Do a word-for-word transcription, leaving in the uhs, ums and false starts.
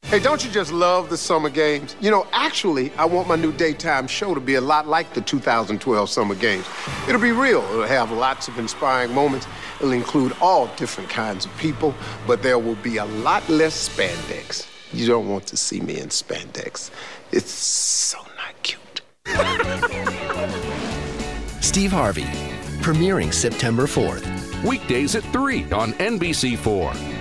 Hey, don't you just love the summer games? You know, actually, I want my new daytime show to be a lot like the two thousand twelve summer games. It'll be real. It'll have lots of inspiring moments. It'll include all different kinds of people, but there will be a lot less spandex. You don't want to see me in spandex. It's so not cute. Steve Harvey, premiering September fourth. Weekdays at three on N B C four.